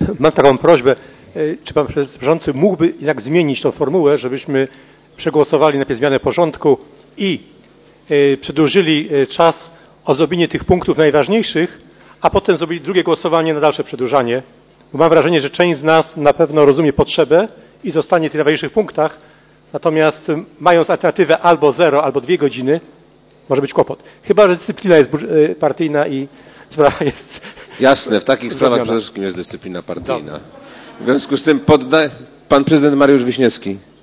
Mam taką prośbę, czy pan przewodniczący mógłby jednak zmienić tą formułę, żebyśmy przegłosowali najpierw zmianę porządku i przedłużyli czas o zrobienie tych punktów najważniejszych, a potem zrobili drugie głosowanie na dalsze przedłużanie. Bo mam wrażenie, że część z nas na pewno rozumie potrzebę i zostanie w tych najważniejszych punktach, natomiast mając alternatywę albo 0, albo 2 godziny, może być kłopot. Chyba że dyscyplina jest partyjna i sprawa jest... Jasne, w takich sprawach przede wszystkim jest dyscyplina partyjna. W związku z tym pan prezydent Mariusz Wiśniewski.